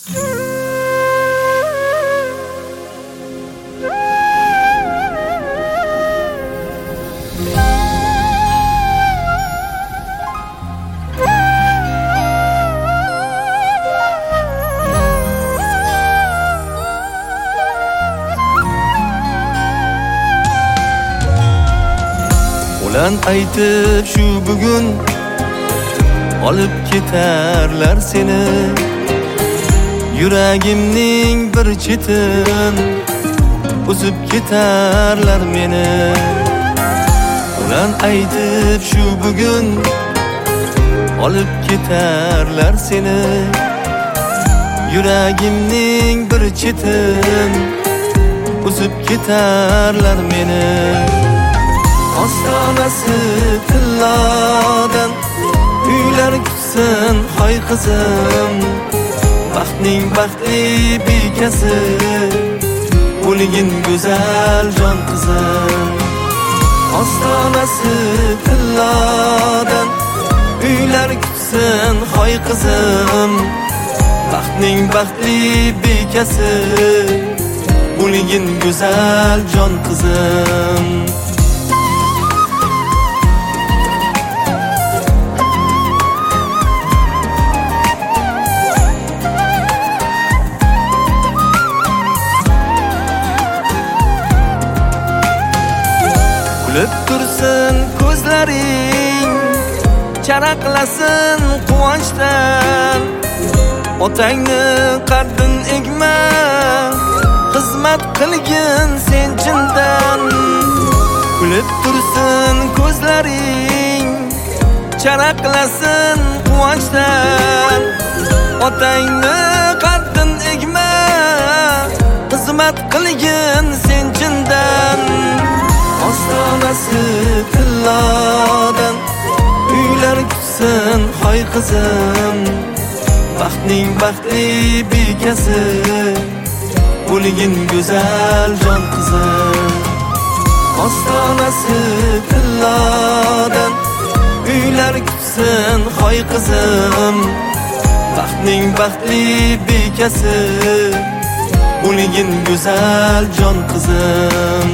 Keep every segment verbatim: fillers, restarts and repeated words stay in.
Ulan aytib shu bugun olib ketarlar seni, yuragimning bir chetin uzib ketarlar meni. Ulan aytib shu bugun olib ketarlar seni, yuragimning bir chetin uzib ketarlar meni. Ostonasi tilladan uylar kutsin hoy qizim, baxtning baxtli bekasi bo'lgin go'zal jon qizim. Ostonasi tilladan uylar kutsin hoy qizim, baxtning baxtli bekasi bo'lgin go'zal jon qizim. Kulib tursin ko'zlaring, charaqlasin quvonchdan. Otangni qaddin egma, xizmat qilgin sen chindan. Kulib tursin ko'zlaring, charaqlasin quvonchdan. Otangni qaddin egma, xizmat qilgin sen chindan. Ostonasi tilladan uylar kutsin hoy qizim, baxtning baxtli bekasi bo'lgin go'zal jon qizim. Ostonasi tilladan uylar kutsin hoy qizim, baxtning baxtli bekasi bo'lgin go'zal jon qizim.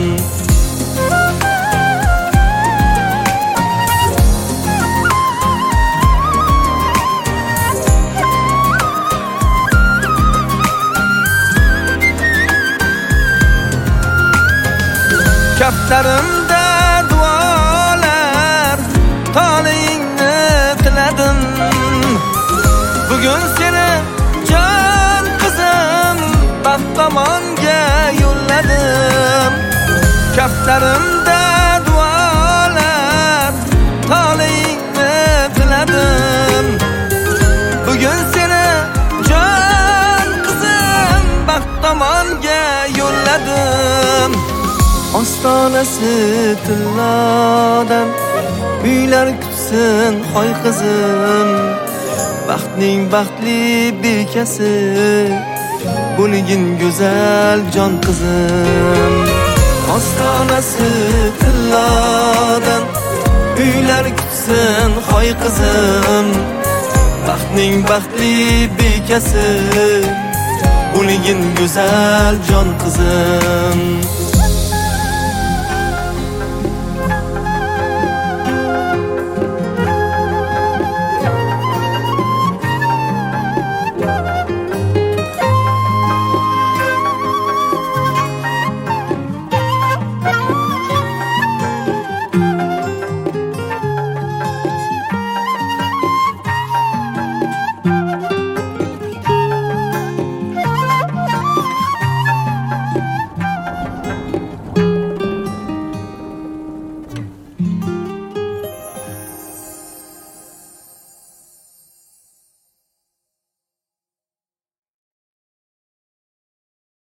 Kaftarimda duolar, talingni tiladim. Bugun seni jon qizim baxt tomonga yo'lladim. Kaftarimda duolar, talingni tiladim. Bugun seni jon qizim baxt tomonga yo'lladim. Ostonasi tilladan uylar kutsin hoy qizim, baxtning baxtli bekasi bo'lgin go'zal jon qizim. Ostonasi tilladan uylar kutsin hoy qizim, baxtning baxtli bekasi bo'lgin go'zal jon qizim.